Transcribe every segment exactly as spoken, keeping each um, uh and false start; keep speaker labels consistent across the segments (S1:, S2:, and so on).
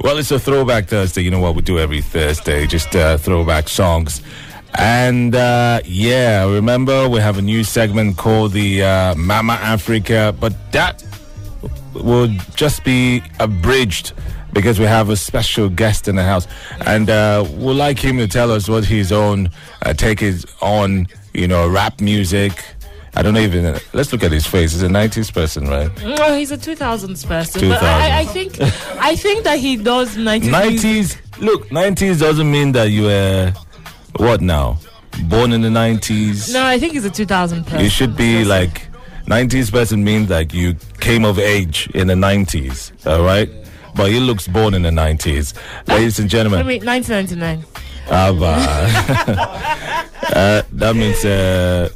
S1: Well, it's a throwback Thursday. You know what we do every Thursday, just uh, throwback songs. And uh, yeah, remember we have a new segment called the uh, Mama Africa, but that will just be abridged because we have a special guest in the house, and uh, we'd like him to tell us what his own uh, take is on, you know, rap music. I don't even. Let's look at his face. He's a nineties person, right?
S2: No, he's a two thousands person.
S1: two
S2: But
S1: thousands.
S2: I, I think, I think that he does nineties.
S1: nineties. Look, nineties doesn't mean that you were what now? Born in the nineties.
S2: No, I think he's a two thousand person.
S1: You should be like nineties person means like you came of age in the nineties. All right, but he looks born in the nineties, ladies and
S2: I
S1: gentlemen.
S2: mean, nineteen ninety-nine.
S1: Ava. uh, that means uh,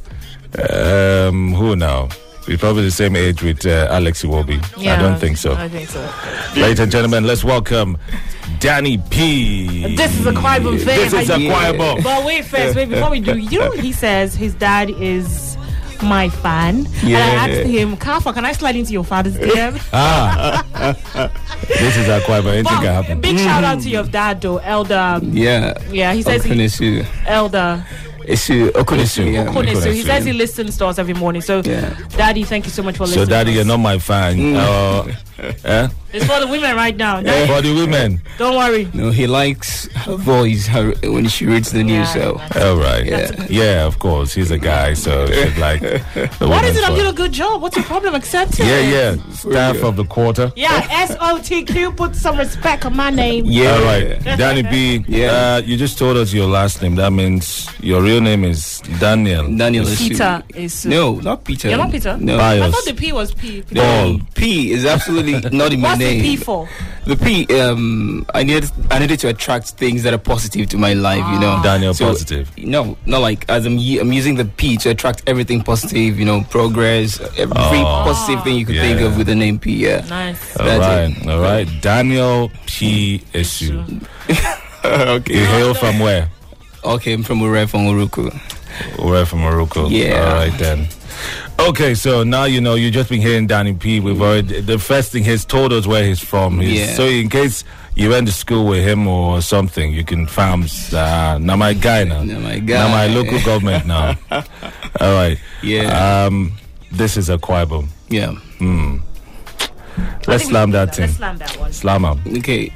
S1: um, who now? We're probably the same age with uh, Alex Iwobi.
S2: Yeah,
S1: I don't think so.
S2: I think so.
S1: Ladies and gentlemen, let's welcome Danny P.
S2: This is a Kwaibo thing.
S1: This is a
S2: Yeah.
S1: Kwaibo.
S2: But wait first, wait, before we do, you know, he says his dad is my fan.
S3: Yeah.
S2: And I asked him, Kafa, can I slide into your father's D M?
S1: Ah, this is a Kwaibo. Anything
S2: Well,
S1: can happen.
S2: big shout out to your dad, though, Elder.
S3: Yeah.
S2: Yeah, he says he,
S3: Okunesu.
S2: Elder
S3: Isu Okunesu. Yeah.
S2: Okunesu. He
S1: Okunesu.
S2: says he listens to us every morning. So,
S3: Yeah.
S2: Daddy, thank you so much for
S1: So,
S2: listening.
S1: Daddy,
S2: to
S1: you're
S2: us.
S1: not my fan. Uh, eh?
S2: It's for the women right now. Daddy,
S1: For the women.
S2: don't worry.
S3: No, he likes her voice her, when she reads the news.
S2: Yeah,
S3: So
S2: that's-
S1: All right.
S3: Yeah.
S1: Yeah, of course. He's a guy, so should like. the
S2: What is
S1: women's
S2: it? I'm
S1: voice.
S2: doing a good job. What's your problem? Accept it.
S1: Yeah, yeah. Staff of the quarter.
S2: Yeah, S O T Q, put some respect on my name.
S3: yeah.
S1: All right. Danny B.
S3: Yeah.
S1: Uh, you just told us your last name. That means your real name is Daniel.
S3: Daniel Isu.
S2: Peter is.
S3: No, not Peter.
S2: You're not Peter?
S3: No.
S1: Bios.
S2: I thought the P was P. P.
S3: No, P is absolutely not in my
S2: What's
S3: name.
S2: the P for?
S3: The P, um, I needed, I needed to attract things that are positive to my life, you know.
S1: Daniel
S3: So,
S1: Positive.
S3: No, not like as I'm, u- I'm using the P to attract everything positive, you know, progress, every
S1: Oh.
S3: positive thing you could
S1: Yeah.
S3: think of with the name P. Yeah.
S2: Nice.
S1: All
S3: That's
S1: right.
S3: it.
S1: All right. Daniel P. Isu.
S3: Okay.
S1: You hail from where?
S3: Okay, I'm from Ure, from Uruku.
S1: We're from Morocco.
S3: Yeah.
S1: All right then. Okay, so now you know you've just been hearing Danny P. We've already the first thing he's told us where he's from. He's,
S3: Yeah.
S1: So in case you went to school with him or something, you can find uh, now my guy now.
S3: Now my guy.
S1: Now my local government now. All right.
S3: Yeah.
S1: Um, this is a Kwaibo.
S3: Yeah.
S1: Hmm.
S2: I
S1: Let's
S2: think we
S1: slam
S2: can do
S1: that thing.
S2: Let's slam that one.
S1: Slam him.
S3: Okay.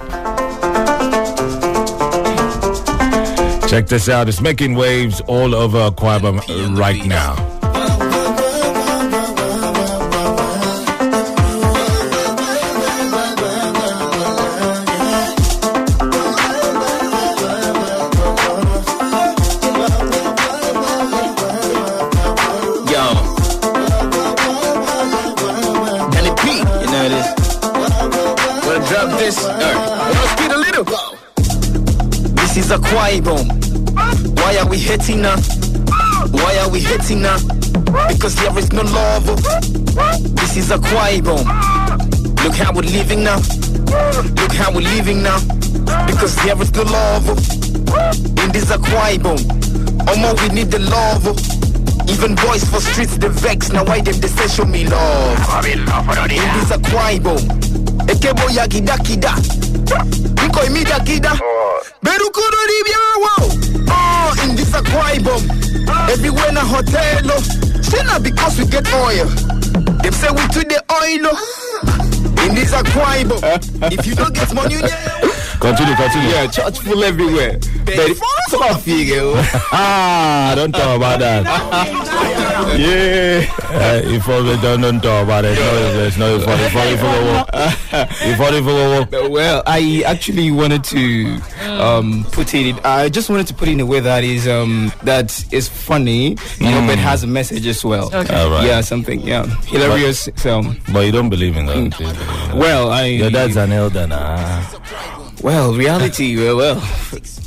S1: Check this out. It's making waves all over Kwaibo right now.
S3: Yo. Danny P, you know this. Wanna drop this? Alright. Let's speed a little. This is a Kwaibo. Why are we hating now? Why are we hating now? Because there is no love. This is a Kwaibo. Look how we're living now. Look how we're living now. Because there is no love. In this a Kwaibo. Omo, we need the love. Even boys for streets they vex. Now why them they say show me love? In this a Kwaibo. Ekebo ya kida kida. Nko imida kida. Berukuro ribia wow. Oh, in this a Kwaibo. Everywhere na hotel. Shena because we get oil. Them say we to the oil. In this a Kwaibo. If you don't get money, yeah.
S1: Continue, continue.
S3: Yeah, church full everywhere. But it's not figure.
S1: Ah, don't talk about that. Yeah. Uh, if we don't, don't talk about it, no, it's no funny, funny for the walk. If funny for the walk.
S3: Well, I actually wanted to um, put it. In, I just wanted to put it in a way that is um, that is funny, you know, but has a message as well.
S2: Okay.
S1: All right.
S3: Yeah, something. Yeah, hilarious. So,
S1: But you don't believe in that.
S3: well, I.
S1: Your dad's an elder, nah.
S3: Well, reality. Well, well.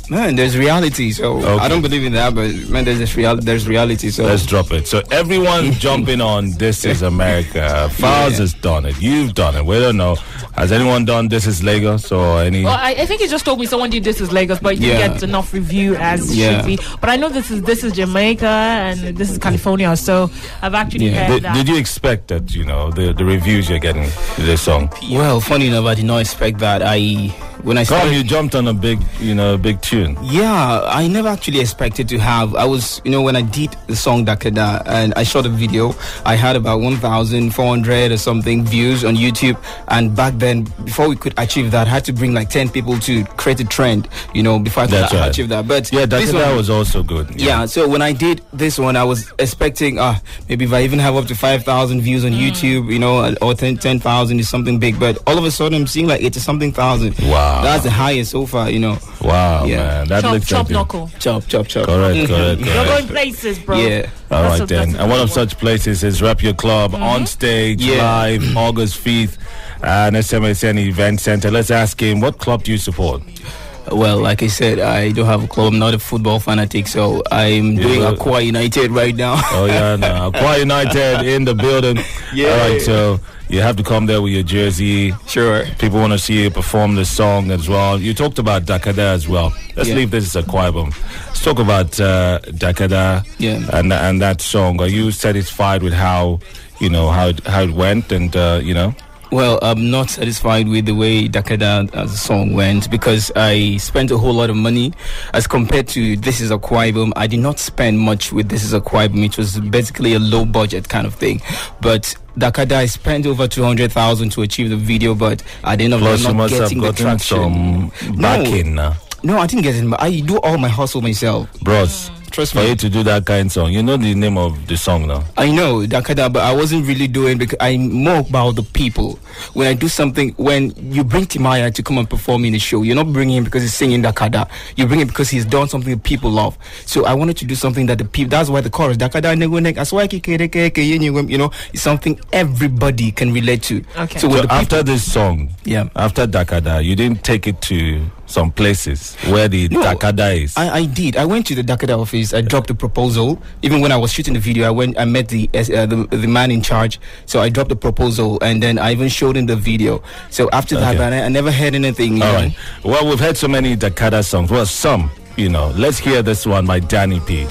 S3: Man, there's reality, so
S1: Okay.
S3: I don't believe in that, but man, there's this real, there's reality, so
S1: Let's drop it. So everyone's jumping on This Is America. Faz
S3: Yeah.
S1: has done it. You've done it. We don't know. Has anyone done This Is Lagos or any?
S2: Well, I, I think he just told me someone did This Is Lagos, but it didn't
S3: Yeah.
S2: get enough review as it
S3: Yeah.
S2: should be. But I know this is this is Jamaica and this is California, so I've actually
S3: Yeah.
S2: heard
S1: Did,
S2: that.
S1: did you expect that? You know the the reviews you're getting to this song.
S3: well, funny enough, I did not expect that. I when I
S1: Come,
S3: started,
S1: you jumped on a big, you know, a big tune.
S3: yeah, I never actually expected to have. I was, you know, when I did the song Dakada and I shot a video, I had about one thousand four hundred or something views on YouTube. And back then, before we could achieve that, I had to bring like ten people to create a trend, you know, before I could
S1: That's right.
S3: achieve that. But
S1: Yeah,
S3: this
S1: Dakada
S3: one-
S1: was also good.
S3: Yeah, so when I did this one, I was expecting, uh, maybe if I even have up to five thousand views on YouTube, you know, or ten thousand is something big. But all of a sudden, I'm seeing like eighty something thousand.
S1: Wow.
S3: That's the highest so far, you know.
S1: Wow,
S3: Yeah.
S1: man, that
S2: chop,
S1: looks
S2: chop
S1: like it.
S2: knuckle.
S3: Chop, chop, chop.
S1: Correct, correct,
S2: You're
S1: correct.
S2: going places, bro.
S3: Yeah.
S1: All
S2: That's
S1: right
S2: a-
S1: then.
S2: that's a
S1: And one
S2: good
S1: of such places is Rep Your Club on stage
S3: Yeah.
S1: live August fifth at S M S N Event Center. Let's ask him, what club do you support?
S3: Well, like I said, I don't have a club. I'm not a football fanatic, so I'm
S1: Yeah,
S3: doing
S1: well-
S3: Aqua United right now.
S1: Oh yeah, no. Aqua United in the building.
S3: Yeah.
S1: All right, so you have to come there with your jersey.
S3: Sure.
S1: People want to see you perform the song as well. You talked about Dakada as well. Let's
S3: Yeah.
S1: leave this as a choir bomb. Let's talk about uh, Dakada
S3: Yeah.
S1: and and that song. Are you satisfied with how you know how it, how it went and uh, you know?
S3: Well, I'm not satisfied with the way Dakada as a song went because I spent a whole lot of money as compared to This Is a Quibum. I did not spend much with This Is a Quibum. It was basically a low budget kind of thing. But Dakada, I spent over two hundred thousand to achieve the video, but I didn't
S1: Plus, you
S3: not
S1: must have
S3: getting the
S1: gotten
S3: traction.
S1: some backing, uh,
S3: No, I didn't get it. I do all my hustle myself.
S1: bros.
S3: Trust
S1: For
S3: me.
S1: you to do that kind of song, you know the name of the song now.
S3: I know Dakada, but I wasn't really doing because I'm more about the people. When I do something, when you bring Timaya to come and perform in the show, you're not bringing him because he's singing Dakada. You bring him because he's done something that people love. So I wanted to do something that the people. That's why the chorus Dakada Negunek Aswaki Kereke you know, is something everybody can relate to.
S2: Okay.
S3: So
S1: So
S3: when the
S1: after
S3: people,
S1: this song,
S3: Yeah.
S1: after Dakada, you didn't take it to some places where the
S3: No,
S1: Dakada is.
S3: I, I did. I went to the Dakada office. I dropped a proposal. Even when I was shooting the video, I went. I met the uh, the, the man in charge. So I dropped the proposal, and then I even showed him the video. So after that,
S1: Okay.
S3: man, I, I never heard anything. You
S1: All
S3: know?
S1: right. Well, we've heard so many Dakada songs. Well, some, you know. Let's hear this one by Danny P.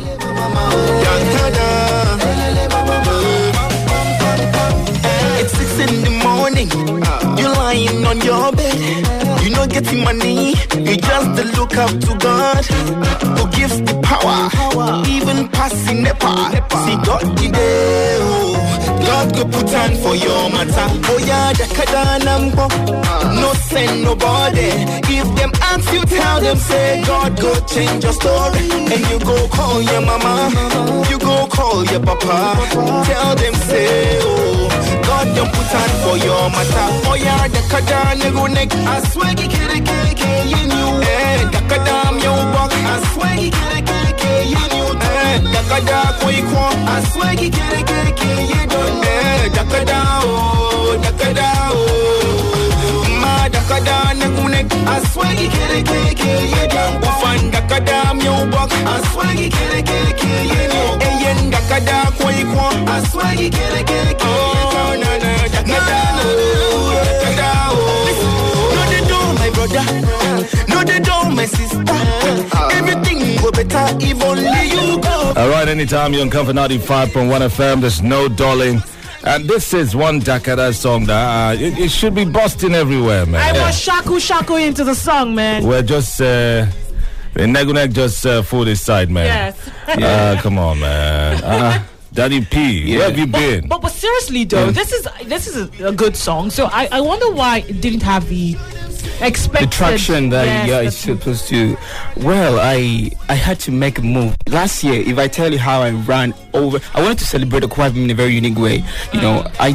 S4: It's six in the morning. You're lying on your bed. You're not getting money. You just look up to God, who gives the power, even passing the power. See God the day, oh. God go put on for your matter. Oh yeah, Dakada nambo. No send nobody. If them ask you, tell them say God go change your story. And you go call your mama, you go call your papa. Tell them say oh, God don't put on for your matter. Oh yeah, Dakada nego neck. I swear ki kere kere kere you knew. Eh, Dakada am your buck. I swear ki kere kere kere you knew. Eh, Dakada koi kwa. I swear ki kere kere kere you don't. Eh, Dakada oh, Dakada oh. Ma Dakada nego neck. I swear ki kere kere kere you don't. Ufan Dakada am your buck. I swear ki kere kere kere you know. Eh, yen Dakada koi kwa. I swear ki kere kere kere you don't. Na na Dakada oh, Dakada oh. No they don't, my brother. No they don't, my sister. Everything go better if only you go.
S1: All right, anytime you're on Comfort ninety-five point one F M, there's no darling. And this is one Dakada song that uh, it, it should be busting everywhere, man.
S2: I was shaku shaku into the song, man.
S1: We're just, uh, the Negunek just uh, fooled his side, man.
S2: Yes.
S1: Uh, come on, man. Uh, Daddy P, where have you been?
S2: But but seriously though, this is this is a, a good song. So I, I wonder why it didn't have the expected
S3: The traction that
S2: yes,
S3: yeah,
S2: the-
S3: it's supposed to. Well, I I had to make a move last year. If I tell you how I ran over, I wanted to celebrate the Quad in a very unique way. You know, I did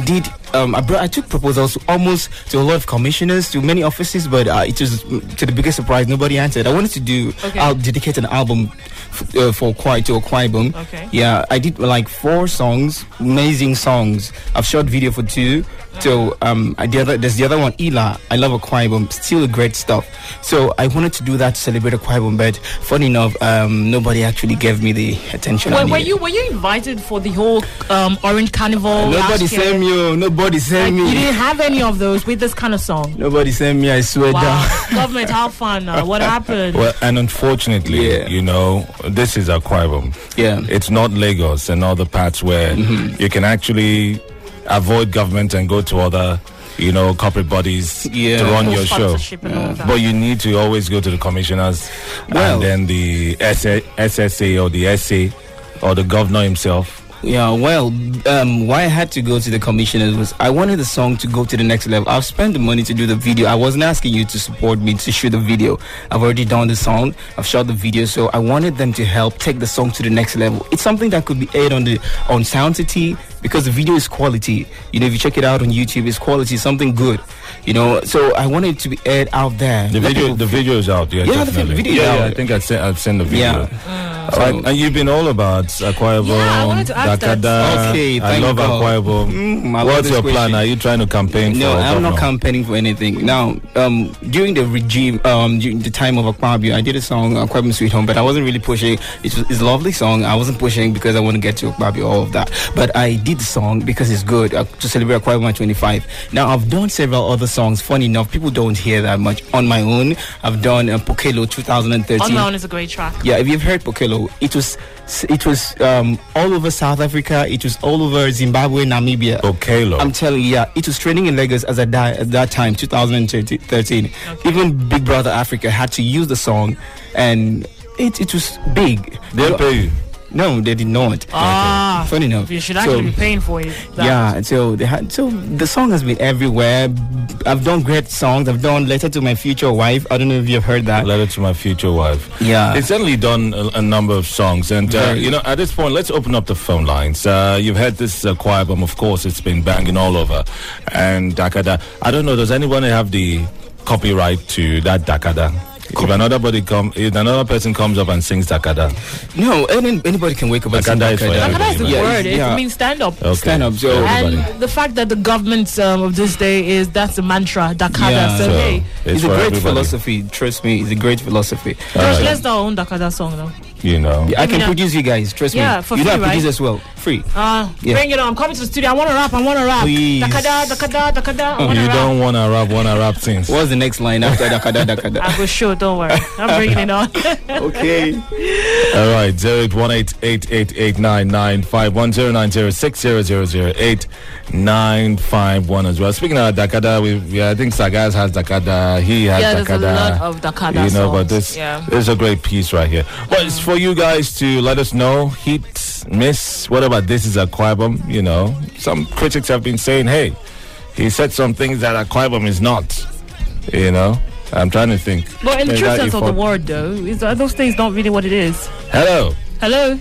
S5: um, I, brought, I took proposals to almost to a lot of commissioners, to many offices, but uh, it was mm, to the biggest surprise, nobody answered. I wanted to do,
S2: Okay.
S5: I'll dedicate an album f- uh, for Kwai to a Kwai Boom.
S2: Okay.
S5: Yeah, I did like four songs, amazing songs. I've shot video for two. So um, I, the other, there's the other one, Ila. I love a Kwai Boom, still great stuff. So I wanted to do that to celebrate a Kwai Boom, but funny enough, um, nobody actually gave me the attention. I
S2: Were, were
S5: needed.
S2: you were you invited for the whole um, Orange Carnival?
S5: Nobody
S2: last year?
S5: sent me. Oh, nobody
S2: Like,
S5: sent
S2: you
S5: me.
S2: didn't have any of those with this kind of song.
S5: Nobody sent me. I swear
S2: Wow,
S5: down.
S2: government, how fun? Uh, what happened?
S1: Well, and unfortunately,
S5: Yeah.
S1: you know, this is Akwa Ibom.
S5: Yeah.
S1: It's not Lagos and other parts where you can actually avoid government and go to other, you know, corporate bodies
S5: Yeah.
S1: to run
S2: Full
S1: your show.
S2: sponsorship and all that.
S1: But you need to always go to the commissioners
S5: Well-
S1: and then the S S A or the S A or the governor himself.
S5: Yeah, well, um, why I had to go to the commissioners was I wanted the song to go to the next level. I've spent the money to do the video. I wasn't asking you to support me to shoot the video. I've already done the song. I've shot the video, so I wanted them to help take the song to the next level. It's something that could be aired on the on Sound City because the video is quality. You know, if you check it out on YouTube, it's quality, something good. You know, so I wanted it to be aired out there.
S1: The
S5: Let
S1: video,
S5: people-
S1: the video is out. Yeah,
S5: Yeah, the
S1: definitely.
S5: video is
S1: yeah, yeah,
S5: out.
S1: I think I'd send, I'd send the video.
S5: Yeah.
S1: All right, and you've been all about Akwa Ibom,
S2: Yeah, I wanted to ask that.
S1: Dakada.
S5: Okay,
S1: I
S5: thank
S1: love
S5: God.
S1: Akwa Ibom.
S5: Mm, I love
S1: What's
S5: this
S1: your plan?
S5: question.
S1: Are you trying to campaign for
S5: No, I'm not
S1: governor?
S5: campaigning for anything. Now, um, during the regime, um, during the time of Akpabio, I did a song, Akpabio Sweet Home, but I wasn't really pushing. It was, it's a lovely song. I wasn't pushing because I want to get to Akpabio, all of that. But I did the song because it's good uh, to celebrate Akpabio twenty-five. Now, I've done several other songs. Funny enough, people don't hear that much on my own. I've done uh, Pokelo twenty thirteen.
S2: On My Own is a great track.
S5: Yeah, if you've heard Pokelo, it was it was um, all over South Africa. It was all over Zimbabwe, Namibia.
S1: Okelo.
S5: I'm telling you, yeah, it was training in Lagos as at that, at that time, twenty thirteen. Even Big Brother Africa had to use the song, and it it was big.
S1: They'll pay you.
S5: No, they did not.
S2: Ah,
S5: Funny enough.
S2: you should
S5: So-
S2: actually be paying for it. That-
S5: yeah, and so they had so the song has been everywhere. I've done great songs. I've done Letter to My Future Wife. I don't know if you've heard that.
S1: Letter to My Future Wife.
S5: Yeah.
S1: It's certainly done a, a number of songs. And, uh,
S5: Very.
S1: you know, at this point, let's open up the phone lines. Uh, you've had this uh, choir album, of course, it's been banging all over. And Dakada, I don't know, does anyone have the copyright to that Dakada? If another body come, if another person comes up and sings Dakada,
S5: No, any, anybody can wake up and sing
S1: Dakada is for
S5: Dakada.
S1: everybody.
S2: Dakada is the
S5: Yeah,
S2: word.
S5: yeah.
S2: It means stand up.
S1: okay.
S5: Stand up, so-
S2: And
S1: everybody.
S2: the fact that the government um, of this day is that's the mantra, Dakada.
S5: Yeah.
S2: So,
S1: So,
S2: hey,
S1: it's
S5: It's a
S1: for
S5: great
S1: everybody.
S5: philosophy. Trust me, it's a great philosophy.
S1: All
S2: Josh,
S1: right.
S2: let's do our own Dakada song now.
S1: You know.
S5: I
S2: Give me
S5: can
S2: that.
S5: produce you guys. Trust
S2: Yeah,
S5: me.
S2: for
S5: you know
S2: free,
S5: I produce
S2: right?
S5: as well. Free.
S2: Uh,
S5: Yeah.
S2: Bring it on. I'm coming to the studio. I want to rap. I want to rap.
S5: Please.
S2: Dakada, Dakada, Dakada. I want to
S1: You
S2: rap.
S1: don't want to rap, want to rap things.
S5: What's the next line after Dakada Dakada?
S2: I will show. Don't worry. I'm bringing it on.
S5: Okay.
S1: All right, zero eight one eight eight eight eight nine nine five one zero nine zero six zero zero zero eight nine five one as well. Speaking of Dakada, we yeah, I think Sagaz has Dakada. He has
S2: Yeah, there's a
S1: Dakada.
S2: lot of Dakada
S1: You know, but
S2: songs,
S1: this
S2: yeah.
S1: this is a great piece right here. Well, it's for you guys to let us know. Hit, miss. What about this is a album? You know, some critics have been saying, hey, he said some things that a album is not. You know. I'm trying to think.
S2: But in the
S1: Is
S2: true
S1: that
S2: sense of the
S1: effort-
S2: word, though, is are those things not really what it is.
S1: Hello.
S2: Hello.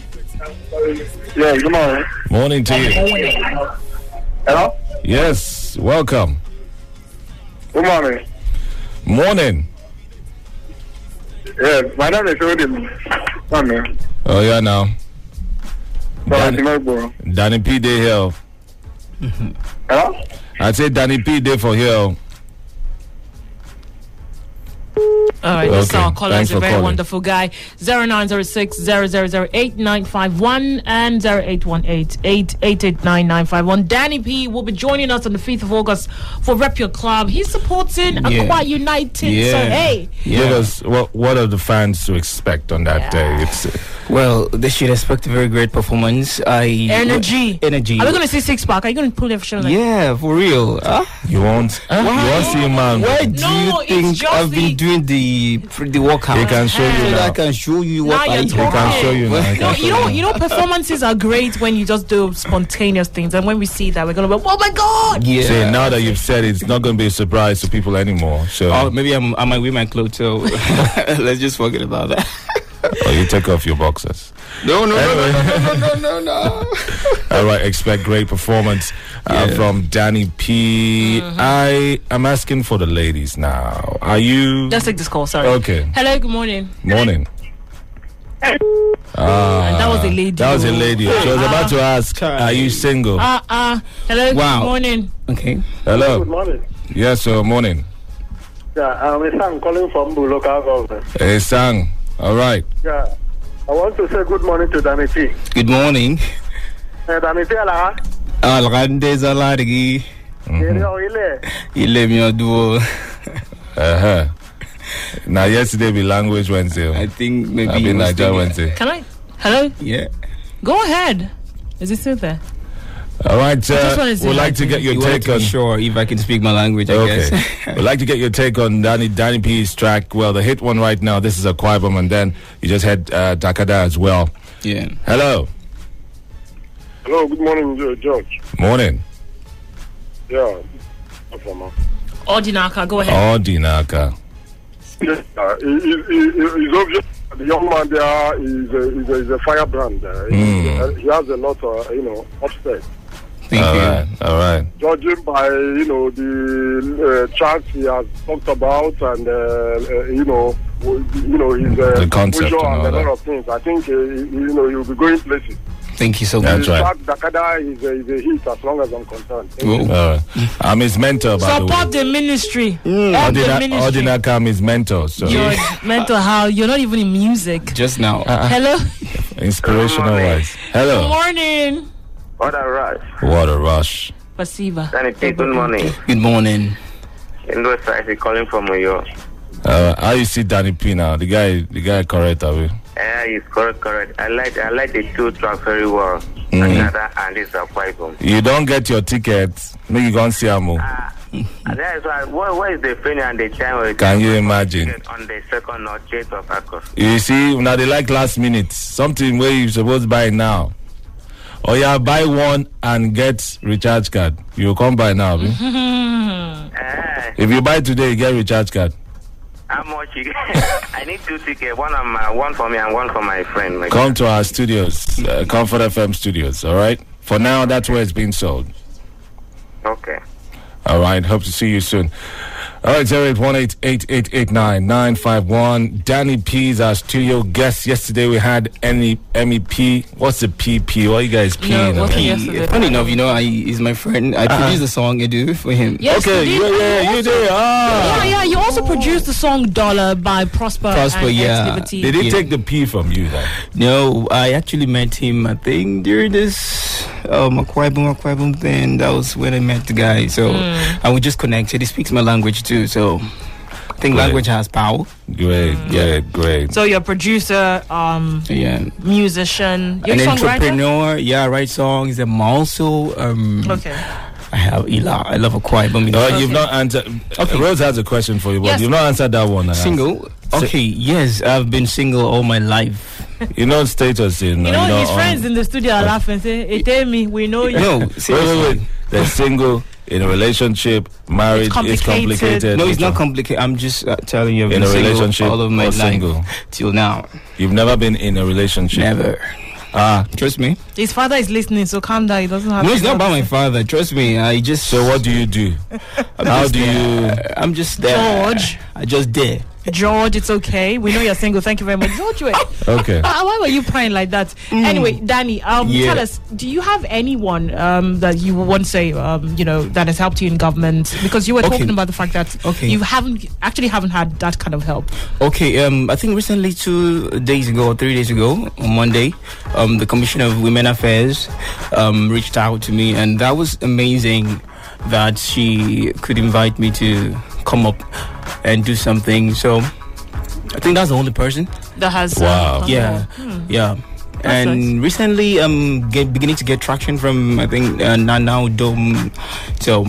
S6: Yeah, good morning.
S1: Morning to you.
S6: Hello?
S1: Yes. Welcome.
S6: Good morning.
S1: Morning.
S6: Yeah, my name is Odin. Morning.
S1: Oh yeah, now.
S6: Sorry,
S1: Danny,
S6: Timothy.
S1: Danny P Day here.
S6: Hello?
S1: I say Danny P Day for here.
S2: All right, this
S1: Okay,
S2: our caller
S1: thanks
S2: is a
S1: for
S2: very
S1: calling.
S2: wonderful guy. zero nine zero six zero zero zero eight nine five one and zero eight one eight eight eight eight nine nine five one. Danny P will be joining us on the fifth of August for Rep Your Club. He's supporting
S5: Yeah.
S2: Aqua United. So,
S5: Yeah.
S2: hey.
S1: Give us what what are the fans to expect on that day? It's
S5: Well, they should expect a very great performance. I
S2: Energy.
S5: Energy.
S2: Are we going to see six pack? Are you going to pull everything like
S5: Yeah, for real. Ah,
S1: you won't you won't see a man.
S5: why do
S2: No,
S5: you
S2: it's
S5: think
S2: just
S5: I've
S2: the-
S5: been doing the the workout?
S1: He can show you
S5: so that
S1: now.
S5: I can show you
S2: Now
S5: what I
S2: you're
S5: do.
S1: He can
S2: talking.
S1: show you now. He
S2: No,
S1: can
S2: you
S1: show
S2: know,
S1: you.
S2: you know, performances are great when you just do spontaneous things, and when we see that, we're gonna be, oh my god!
S5: Yeah.
S1: Say, now that you've said it, it's not going to be a surprise to people anymore. So
S5: Oh, maybe I'm, I might wear my clothes, so let's just forget about that.
S1: Or you take off your boxers.
S5: No, no,
S1: Anyway.
S5: no, no, no, no, no, no.
S1: All right, expect great performance uh,
S5: Yeah.
S1: from Danny P. I am asking for the ladies now. Are you...
S2: Let's take this call. Sorry.
S1: Okay.
S2: Hello. Good morning.
S1: Morning. Ah,
S2: That was a lady.
S1: That was a lady. She was about to ask, are you single?
S2: Uh uh. Hello.
S5: Wow.
S2: Good morning.
S5: Okay.
S6: Good
S1: Hello.
S6: morning.
S1: Yes, sir. Morning.
S6: Yeah, I'm a son calling from the local government.
S1: Hey, Sang. All right.
S6: Yeah, I want to say good morning to Danny P.
S5: Good morning.
S6: Uh, Danny P, ala,
S5: Algande Zalargi.
S6: ere o ile.
S5: Ile mi oduo.
S1: Uh-huh. Now, yesterday be Language Wednesday.
S5: I think maybe.
S1: I
S5: he
S1: been
S5: was
S1: Nigeria
S5: thinking-
S1: Wednesday.
S2: Can I? Hello.
S5: Yeah.
S2: Go ahead. Is it still there?
S1: All right.
S2: just
S1: Uh,
S2: wanted to
S1: we'd
S2: say
S1: like to
S2: hi.
S1: get your
S5: You want
S1: take
S5: to be
S1: on...
S5: sure if I can speak my language, I
S1: Okay.
S5: guess.
S1: We'd like to get your take on Danny Danny P's track. Well, the hit one right now, this is a Quibum, and then you just had uh, Takada as well.
S5: Yeah.
S1: Hello.
S6: Hello, good morning, uh, George.
S1: Morning.
S6: Yeah. Afama.
S2: Ordinaka. Go ahead.
S1: Oh, Dinaka.
S6: Yes, uh, it, it, it, it's obvious the young man there is a, is a, is a firebrand. Uh, he,
S1: Mm.
S6: uh, he has a lot, uh, you know, upset.
S5: Thank
S1: All
S5: you.
S1: right. All right.
S6: Judging by, you know, the uh, tracks he has talked about and, uh, uh, you know, w- you know, his uh,
S1: The concept
S6: composure
S1: and all
S6: and a
S1: that.
S6: lot of things. I think, uh, you know, he'll be going places.
S5: Thank you so
S1: That's
S5: much.
S6: The
S1: right.
S6: track Dakada is a, is a hit as long as I'm concerned. Thank
S5: Whoa.
S6: you.
S1: All right. I'm his mentor, by
S2: Support
S1: the way.
S2: the ministry. Help the
S1: Ordina-
S2: ministry.
S1: Ordinaka, I'm his mentor. So
S2: George, mental health. You're not even in music.
S5: Just now.
S2: Hello.
S1: inspirational
S6: Good morning.
S1: wise.
S2: Good
S1: Hello.
S2: morning.
S6: What a rush.
S1: What a rush.
S2: Pasiva.
S6: Danny P, good morning.
S5: Good morning.
S6: In those sides, calling from Uyo.
S1: Uh, how you see Danny P now? The guy, the guy correct, are we?
S6: Yeah, he's correct, correct. I like I like the two tracks very well.
S1: Mhm.
S6: Dakada and this are Quibum.
S1: You don't get your tickets, make you go and see Amo.
S6: And that is why, where, where is the finish and the time? where
S1: Can you
S6: the-
S1: imagine?
S6: On the second or eighth of August.
S1: You see, now they like last minute. Something where you supposed to buy now. Or yeah, buy one and get recharge card. You come buy now. abi?
S6: Eh,
S1: If you buy today, you get recharge card.
S6: how much you get? I need two tickets. One on my, one for me and one for my friend. My
S1: Come to our studios, uh, Comfort F M studios, all right? For now, that's where it's being sold.
S6: Okay.
S1: All right, hope to see you soon. All right, zero eight one eight eight eight eight nine nine five one. Danny P is our studio guest. Yesterday we had M E P. What's the P P? What you guys peeing?
S2: No,
S1: on?
S2: what's the-
S5: He,
S2: Yesterday.
S5: funny enough, you know, I, he's my friend. I produced the song I do for him.
S2: Yes,
S1: Okay,
S2: you did.
S1: yeah, yeah,
S2: And
S1: you
S2: also-
S1: did. Ah.
S2: Yeah, yeah. You also produced the song "Dollar" by Prosper,
S5: Prosper,
S2: and
S5: yeah.
S2: Ex-Liberty.
S1: Did he
S5: Yeah.
S1: take the P from you then?
S5: No, I actually met him, I think, during this um, Aquibum, Aquibum thing. That was when I met the guy. So I was just connected. He speaks my language too. So I think
S1: Great.
S5: language has power.
S1: Great, great, great.
S2: So you're a producer, um,
S5: Yeah.
S2: musician, you're
S5: An
S2: a songwriter.
S5: entrepreneur. Yeah, I write songs. I'm also. Um,
S2: Okay.
S5: I have Ila. I love Aquibum.
S1: No,
S2: Okay.
S1: you've not answered.
S5: Okay.
S1: Rose has a question for you, but
S2: Yes.
S1: you've not answered that one. I asked.
S5: Single. Okay. Yes, I've been single all my life.
S1: You know status in.
S2: You
S1: uh,
S2: know,
S1: you know,
S2: his
S1: on-
S2: friends in the studio are laughing, say, "Hey, tell me, we know you."
S5: No,
S1: Wait, wait,
S5: seriously.
S1: wait. They're single, in a relationship, married. It's
S2: complicated.
S1: complicated.
S5: No, it's not complicated. I'm just uh, telling you, I've
S1: In
S5: been
S1: a
S5: single
S1: relationship
S5: all of my
S1: or
S5: life
S1: single?
S5: till now.
S1: You've never been in a relationship.
S5: Never.
S1: Ah.
S5: Trust me.
S2: His father is listening, so calm down. He doesn't have.
S5: No,
S2: to
S5: it's not
S2: go.
S5: about my father. Trust me. I just.
S1: So what do you do? How do you?
S5: I'm just there.
S2: George.
S5: I just there.
S2: George, it's okay. We know you're single. Thank you very much, George. Wait.
S1: Okay.
S2: Why why were you crying like that? Anyway, Danny, um,
S5: Yeah.
S2: tell us, do you have anyone um, that you would want to say, um, you know, that has helped you in government? Because you were
S5: Okay.
S2: talking about the fact that
S5: Okay.
S2: you haven't actually haven't had that kind of help.
S5: Okay, um, I think recently, two days ago or three days ago, on Monday, um, the Commissioner of Women Affairs um, reached out to me, and that was amazing that she could invite me to come up and do something. So I think that's the only person.
S2: That has.
S1: Wow.
S2: Um,
S5: Yeah, yeah. And
S2: nice.
S5: recently, I'm get, beginning to get traction from, I think, uh, Nanao Dome. So,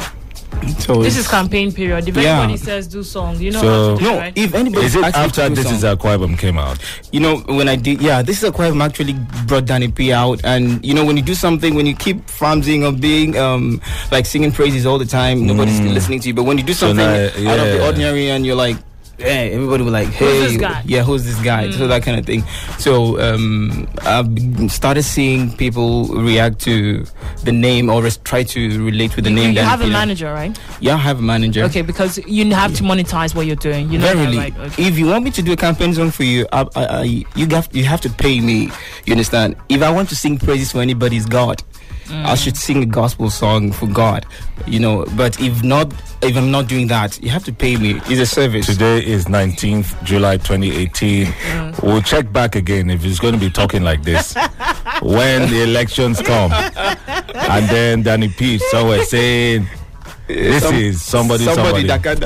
S5: so
S2: This
S5: it's-
S2: is campaign period. If
S5: Yeah.
S2: anybody says do song, you know
S1: So-
S2: how to do
S5: no.
S2: it, right?
S5: If anybody
S1: Is it
S5: asks me to
S1: after
S5: do
S1: This
S5: song-
S1: Is Our Quibum came out?
S5: You know, when I did, yeah, this is a Quibum actually brought Danny P out. And, you know, when you do something, when you keep farming or being, um, like singing praises all the time, nobody's listening to you. But when you do something
S1: now,
S5: out of the
S1: yeah.
S5: ordinary and you're like, yeah, everybody was like, hey,
S2: Who's this guy?
S5: yeah, who's this guy? So that kind of thing. So um, I've started seeing people react to the name or res- try to relate with the
S2: You,
S5: name.
S2: you
S5: Danny
S2: have a
S5: P.
S2: manager, right?
S5: Yeah, I have a manager.
S2: Okay, because you have to monetize what you're doing. You know
S5: Verily,
S2: that, right? Okay.
S5: if you want me to do a campaign song for you, I, I, I, you have you have to pay me. You understand? If I want to sing praises for anybody's God, mm. I should sing a gospel song for God. You know, but if not, if I'm not doing that, you have to pay me. It's a service.
S1: Today is nineteenth July twenty eighteen. Mm. We'll check back again if he's going to be talking like this when the elections come. And then Danny P is somewhere saying, this Some, is somebody, somebody.
S5: somebody.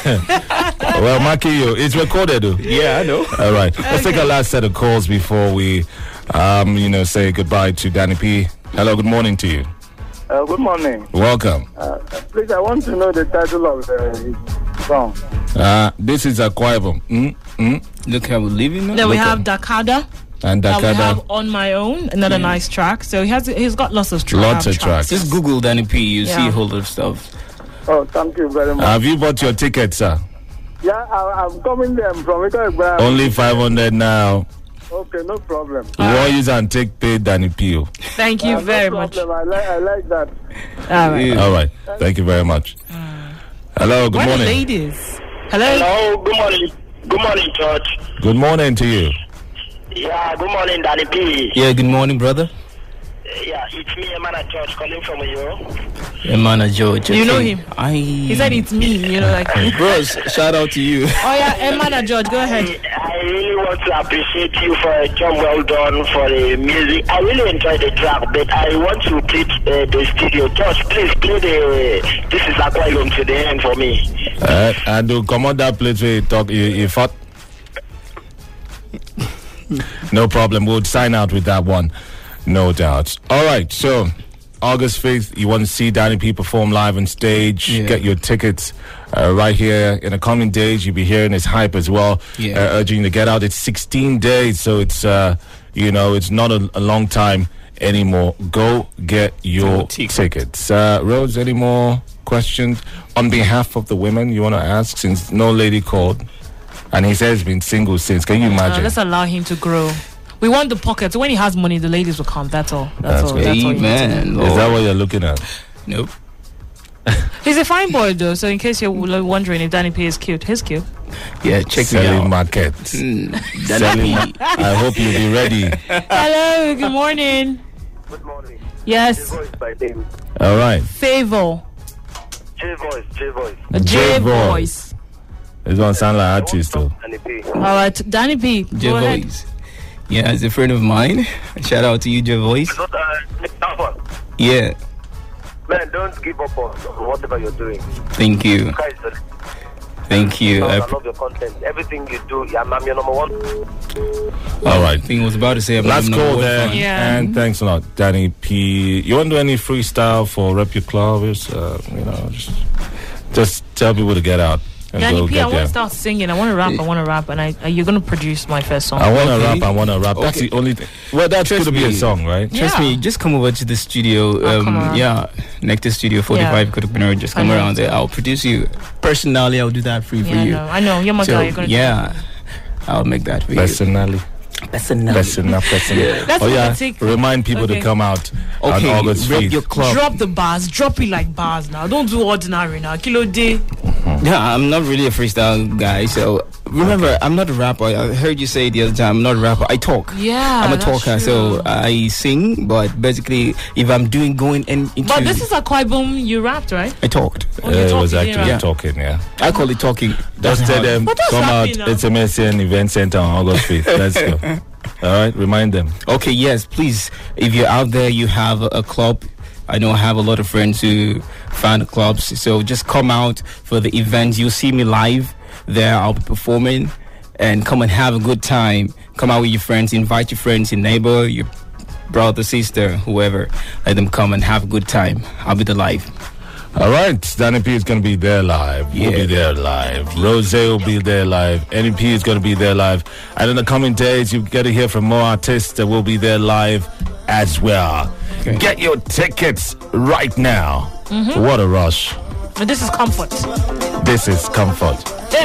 S1: Well, Makio, it's recorded though.
S5: Yeah, I know.
S1: All right. Let's take a last set of calls before we, um, you know, say goodbye to Danny P. Hello, good morning to you.
S6: Uh, good morning.
S1: Welcome.
S6: Uh, please, I want to know the title of uh, his song.
S1: Uh, this is a choir. Mm, mm.
S5: Look how we're living now.
S2: Then we
S1: Look
S2: have
S1: up.
S2: Dakada.
S1: And
S2: That we
S1: Dakada.
S2: have On My Own, another nice track. So he has he's got lots of tra-
S1: Lots of
S2: tracks.
S1: tracks.
S5: Just Google Danny P. You
S2: Yeah.
S5: see a whole lot of stuff.
S6: Oh, thank you very much.
S1: Have you bought your ticket, sir?
S6: Yeah, I, I'm coming there from Ikoegba.
S1: Only five hundred now.
S6: Okay, no problem.
S1: We won't use and take pay Danny P.
S2: Thank you
S6: Uh,
S2: very
S6: no
S2: much.
S6: problem. I like, I like that.
S2: All right.
S5: Yeah.
S1: All right. Thank you very much. Hello, good
S2: Where are the
S1: morning.
S2: ladies? Hello?
S7: Hello, good morning. Good morning, Church.
S1: Good morning to you.
S7: Yeah, good morning, Danny P.
S5: Yeah, good morning, brother.
S7: Yeah, it's me, Emmanuel Church, calling from you.
S5: Emmanuel George.
S2: You know
S5: okay.
S2: him?
S5: I.
S2: He said it's me, you know, like. Oh
S5: Bros, shout out to you.
S2: yeah, Emma George, go ahead.
S7: I really want to appreciate you for a job well done for the music. I really enjoyed the track, but I want to play uh, the studio. Church, please play the This is Aquarium to the end for me.
S1: Uh, and to come on that place where you talk, you, you fought. No problem. We'll sign out with that one. No doubt. All right. So, August fifth, you want to see Danny P perform live on stage.
S5: Yeah.
S1: Get your tickets uh, right here. In the coming days, you'll be hearing his hype as well.
S5: Yeah.
S1: Uh, urging you to get out. It's sixteen days, so it's, uh, you know, it's not a, a long time anymore. Go get your
S5: Your ticket.
S1: tickets. Uh, Rose, any more questions on behalf of the women you want to ask, since no lady called? And he says he's been single since. Can you
S2: Uh,
S1: imagine?
S2: let's allow him to grow. We want the pockets. When he has money, the ladies will come. That's all. That's,
S1: That's
S2: all.
S1: good.
S2: That's all. you need to
S5: Amen.
S2: know.
S1: Is that what you're looking at?
S5: Nope.
S2: He's a fine boy, though. So in case you're wondering if Danny P is cute, he's cute.
S5: Yeah, check me
S1: Selling
S5: out.
S1: markets.
S5: Mm,
S1: Selling.
S5: Danny P.
S1: I hope you'll be ready.
S2: Hello. Good morning.
S6: Good morning.
S2: Yes.
S6: Voice by name.
S1: All right.
S2: Favor.
S6: J Voice, J Voice.
S2: A J voice.
S1: It's going to sound like artist, though.
S6: Danny P.
S2: All right, Danny P.
S5: J
S2: Go ahead.
S5: Voice. Yeah, as a friend of mine. Shout out to you, J Voice.
S6: Not, uh,
S5: Yeah,
S6: man, don't give up on whatever you're doing.
S5: thank you.
S6: Guys, uh,
S5: Thank you.
S6: I
S5: I,
S6: love your content. Everything you do, yeah, I'm your number one.
S1: All right.
S5: I think I was about to say about
S1: Last
S5: the number
S1: call
S5: one
S1: there.
S5: fan.
S2: Yeah.
S1: And thanks a lot, Danny P. You want to do any freestyle for Rep Your Club? It's, uh, you know, just, just tell people to get out and
S2: Danny
S1: go
S2: P, I
S1: get
S2: want to
S1: there.
S2: start singing. I want to rap. I want to rap, and I, uh, you're going to produce my first song.
S1: I want to
S5: Okay.
S1: rap. I want to rap. That's
S5: Okay.
S1: the only thing. Well, that's
S5: Trust
S1: going to be a
S5: me.
S1: song, right?
S5: Trust
S2: Yeah.
S5: me, just come over to the studio.
S2: Oh,
S5: Um,
S2: come on.
S5: yeah, Nectar Studio forty-five,
S2: Yeah.
S5: Kotopinero. Just come
S2: I know.
S5: around there. I'll produce you. Personally, I'll do that free for
S2: yeah, I
S5: you.
S2: know. I know. You're my
S5: So,
S2: guy. You're gonna
S5: yeah, I'll make that for
S1: Personally.
S5: you. Personally.
S1: Personally. Personally.
S2: That's
S1: Oh,
S2: what
S1: yeah.
S2: I take.
S1: Remind people
S2: Okay.
S1: to come out
S5: Okay,
S1: on August
S5: rep
S1: fifth.
S5: your club.
S2: Drop the bars. Drop it like bars now. Don't do ordinary now. Kilo day.
S5: Yeah, I'm not really a freestyle guy. So remember, I'm not a rapper. I heard you say the other time, I'm not a rapper. I talk.
S2: Yeah,
S5: I'm a
S2: that's
S5: talker, so
S2: true.
S5: I sing. But basically, if I'm doing going in, into,
S2: But this is a Kwai Boom. You rapped, right?
S5: I talked.
S2: Oh,
S1: Uh,
S2: you
S1: it
S2: talked,
S1: was
S2: you didn't
S1: actually
S2: rap.
S1: talking, yeah.
S5: I call it talking.
S1: Just
S5: That's
S1: tell
S5: how-
S1: them,
S2: But that's
S1: come out.
S2: happening now.
S1: It's a M S N event center on August fifth. Let's go. All right, remind them.
S5: Okay, yes, please. If you're out there, you have a, a club. I know I have a lot of friends who found clubs. So just come out for the event. You'll see me live there. I'll be performing. And come and have a good time. Come out with your friends. Invite your friends, your neighbor, your brother, sister, whoever. Let them come and have a good time. I'll be the live.
S1: All right, Danny P is going to be there live. We'll
S5: Yeah.
S1: be there live. Rose will be there live. N E P is going to be there live. And in the coming days, you get to hear from more artists that will be there live as well.
S5: Okay.
S1: Get your tickets right now. What a rush.
S2: And this is comfort.
S1: This is comfort.
S2: Hey.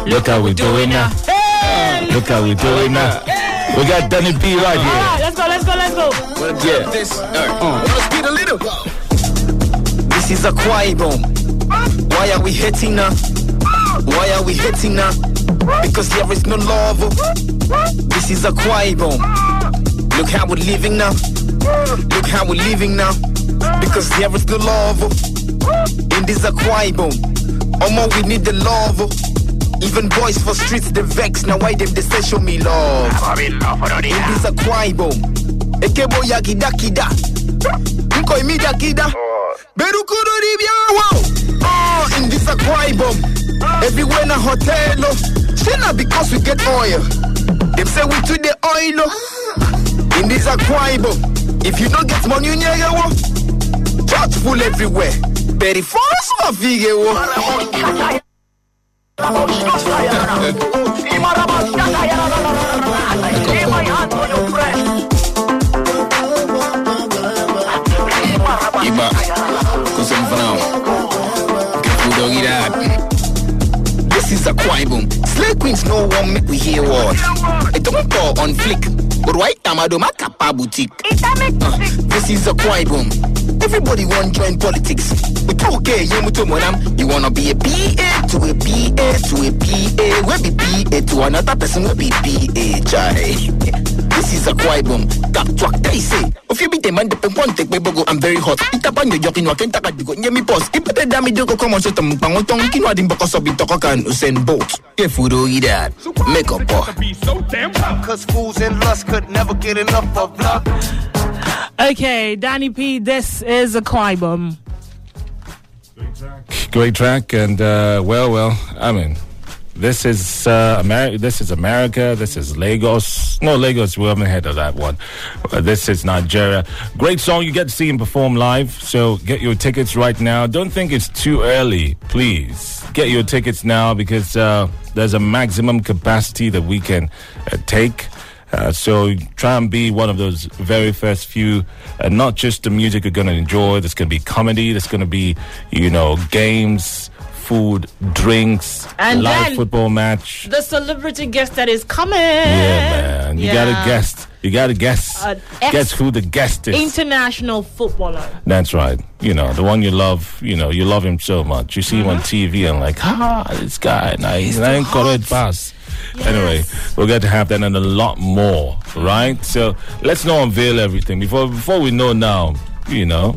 S1: Look how we doing now.
S2: Hey!
S1: Look how we doing now. We got Danny P right
S2: All
S1: here.
S2: right, let's go, let's go, let's go.
S3: Wanna drop this? Uh, Wanna speed a little? This is a Quaibom. Why are we hating now? Why are we hating now? Because there is no love. This is a Quaibom. Look how we're living now. Look how we're living now. Because there is no love. In this a Quaibom. Omo, we need the love. Even boys for streets, they vex. Now why them they say show me love? In this a Quaibom. Ekebo yakida kida. Nko imida kida. Berukuru ribia wow. Oh, in this a Quaibom. Everywhere na hotel. Say not because we get oil. Them say we to the oil. In this a Quaibom. If you don't get money, you need church full everywhere. Very fast, my figure.
S5: Iba, kusem from. Kafudogi that.
S3: This is a Quaibom. Slay queens no one make we hear what. It don't go on flick. But why Tamado Makapa boutique? Uh, this is a Quaibom. Everybody want join politics. It's okay, you muto monam. You wanna be a P A to a P A to a P A. We be P A to another person. We be P A. Chai. This is a Quaibom. Tap twak they say. If you be the man, the one take me bogo. I'm very hot. Itapan you joking. Waken taka digo. Nye mi pause. Keep the dami digo. Come on, so tam pangotong. Kinwa din bako sobi toko kan Usain Bolt. If we do that, make up boy.
S4: Cause fools and lust could never get enough of love.
S2: Okay, Danny P, this is a Quaibom.
S1: Great track, and uh, well, well, I mean, this is uh, America. This is America. This is Lagos. No, Lagos. We haven't heard of that one. Uh, this is Nigeria. Great song. You get to see him perform live. So get your tickets right now. Don't think it's too early. Please get your tickets now because uh, there's a maximum capacity that we can uh, take. Uh, so try and be one of those very first few, uh, not just the music you're going to enjoy. There's going to be comedy. There's going to be, you know, games, food, drinks,
S2: And
S1: live
S2: then
S1: football match.
S2: the celebrity guest that is coming.
S1: Yeah, man. You
S2: Yeah.
S1: got to guess. You got to guess.
S2: An ex-
S1: Guess who the guest is.
S2: International footballer.
S1: That's right. You know, the one you love, you know, you love him so much. You see him
S2: Mm-hmm.
S1: on T V and like, ah, this guy, nah, he's not
S2: too
S1: correct
S2: hot.
S1: pass.
S2: Yes.
S1: Anyway, we're going to have that and a lot more, right? So let's not unveil everything. Before before we know now, you know,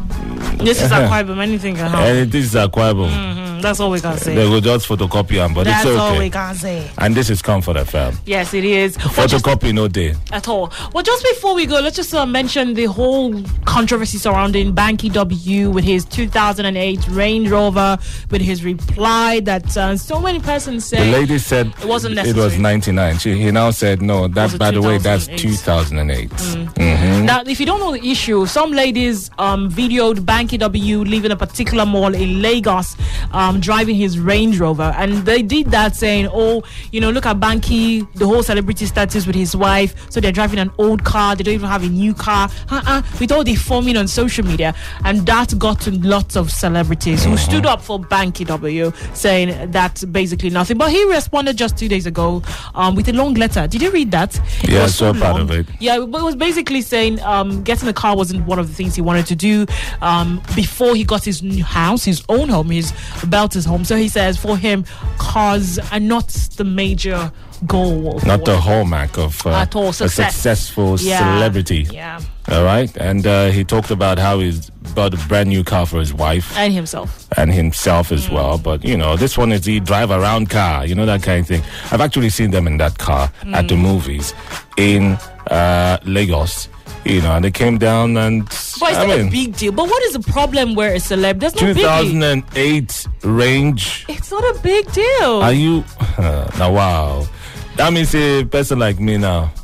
S2: This is a Quaibom. Anything can happen.
S1: and this is Aquabum.
S2: Mhm, That's all we can say.
S1: They will just photocopy them, but
S2: That's
S1: it's
S2: all we
S1: okay.
S2: can say.
S1: And this is Comfort F M.
S2: Yes, it is. Well, just-
S1: Photocopy no day.
S2: at all. Well, just before we go, let's just uh, mention the whole controversy surrounding Banky W with his two thousand eight Range Rover, with his reply that uh, so many persons
S1: The
S2: say
S1: lady said
S2: it wasn't
S1: it
S2: necessary.
S1: was ninety-nine. She, he now said, no, that,
S2: Was it
S1: by the way, that's
S2: two thousand eight?
S1: two thousand eight. Mm-hmm.
S2: Now, if you don't know the issue, some ladies um, videoed Banky W leaving a particular mall in Lagos, um, driving his Range Rover, and they did that saying, "Oh, you know, look at Banky, the whole celebrity status with his wife. So they're driving an old car. They don't even have a new car." Uh-uh, with all the foaming on social media, and that got to lots of celebrities who stood up for Banky W, saying that's basically nothing. But he responded just two days ago um, with a long letter. Did you read that? It
S1: Yeah, I
S2: was
S1: saw
S2: so
S1: part
S2: long.
S1: of it.
S2: Yeah, but it was basically saying um, getting a car wasn't one of the things he wanted to do um, before he got his new house, his own home, his Belters home. So he says for him, cars are not the major goal. of
S1: Not
S2: what-
S1: the hallmark of uh,
S2: At all,
S1: a
S2: success.
S1: successful
S2: Yeah,
S1: celebrity.
S2: Yeah,
S1: All right. And uh, he talked about how he's bought a brand new car for his wife
S2: and himself.
S1: and himself as well. But, you know, this one is the drive around car, you know, that kind of thing. I've actually seen them in that car at the movies in uh, Lagos. You know, and they came down and,
S2: But it's
S1: I
S2: not
S1: mean,
S2: a big deal. But what is the problem where a celeb? There's no biggie.
S1: two thousand eight range.
S2: It's not a big deal.
S1: Are you? Uh, now, wow. That means a person like me now,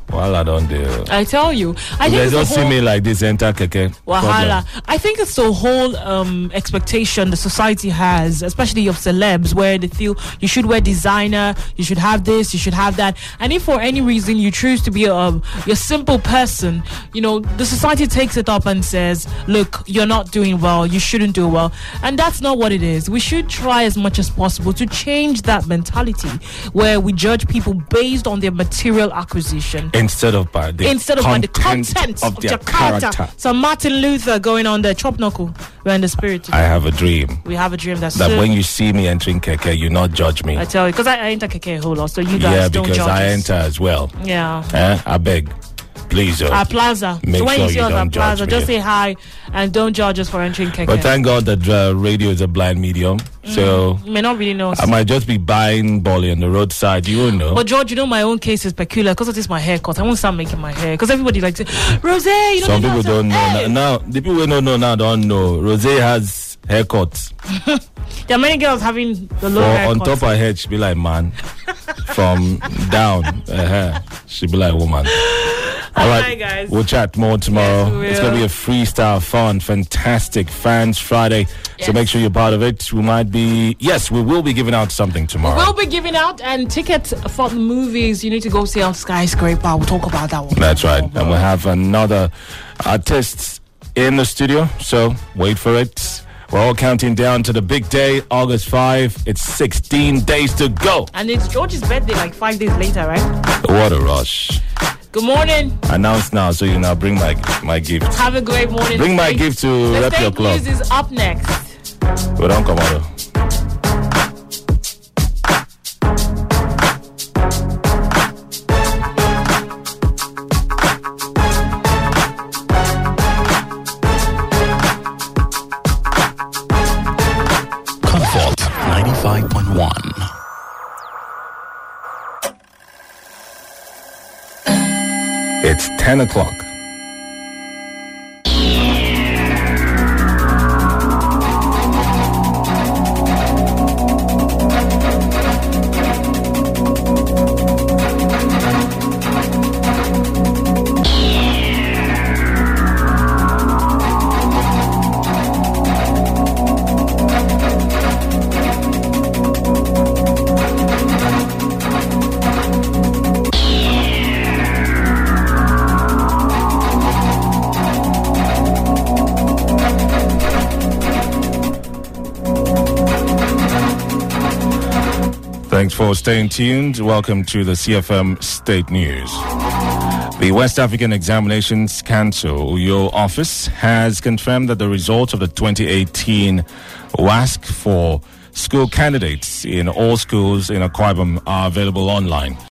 S1: Well, I don't do.
S2: I tell you. I
S1: If
S2: think
S1: they
S2: it's the
S1: don't see
S2: whole
S1: me like this, enter keke.
S2: Wahala. I think it's the whole um, expectation the society has, especially of celebs, where they feel you should wear designer, you should have this, you should have that. And if for any reason you choose to be a, a simple person, you know, the society takes it up and says, look, you're not doing well, you shouldn't do well. And that's not what it is. We should try as much as possible to change that mentality where we judge people based on their material acquisition.
S1: Instead of by the
S2: Instead of by the content
S1: of,
S2: of
S1: their
S2: their character.
S1: character.
S2: So Martin Luther going on there, chop knuckle. We're in the spirit today.
S1: I have a dream
S2: We have a dream that's
S1: that
S2: so,
S1: when you see me entering keke, you not judge me.
S2: I tell you, because I, I enter Keke a whole lot, so you guys
S1: Yeah,
S2: don't
S1: because
S2: judge
S1: I
S2: us.
S1: enter as well.
S2: Yeah.
S1: Eh? I beg. Please, oh.
S2: Our plaza.
S1: Make
S2: so when
S1: sure
S2: you see
S1: you
S2: us
S1: don't
S2: at plaza,
S1: judge me.
S2: just say hi and don't judge us for entering Keke.
S1: But thank God that uh, radio is a blind medium. So
S2: You may not really know.
S1: I might just be buying Bolly on the roadside. You won't know.
S2: But George, you know my own case is peculiar because of this my haircut. I won't start making my hair because everybody likes it. Rose, you know.
S1: Some
S2: they
S1: people
S2: say,
S1: don't know.
S2: "Hey."
S1: Now, now, the people who don't know now don't know. Rose has haircuts.
S2: There are many girls having the low
S1: Or
S2: haircut.
S1: on top of her head, she be like man. From down, uh-huh, she be like woman. All right,
S2: Hi, guys.
S1: We'll chat more tomorrow.
S2: Yes, we
S1: It's going to be a freestyle, fun, fantastic Fans Friday. So
S2: Yes.
S1: make sure you're part of it. We might be, yes, we will be giving out something tomorrow.
S2: We'll be giving out and tickets for the movies. You need to go see on Skyscraper. We'll talk about that one.
S1: That's right. And we'll have another artist in the studio. So wait for it. We're all counting down to the big day, August fifth. It's sixteen days to go.
S2: And it's George's birthday like five days later, right?
S1: What a rush.
S2: Good morning.
S1: Announce now so you now bring my my gift.
S2: Have a great morning.
S1: Bring my
S2: State-
S1: gift to
S2: The
S1: Rep Your
S2: state
S1: Club.
S2: news is up next.
S1: We don't come out.
S8: Comfort ninety-five point one.
S1: It's ten o'clock. Thanks for staying tuned. Welcome to the C F M State News. The West African Examinations Council, your office, has confirmed that the results of the twenty eighteen WASC for school candidates in all schools in Akwa Ibom are available online.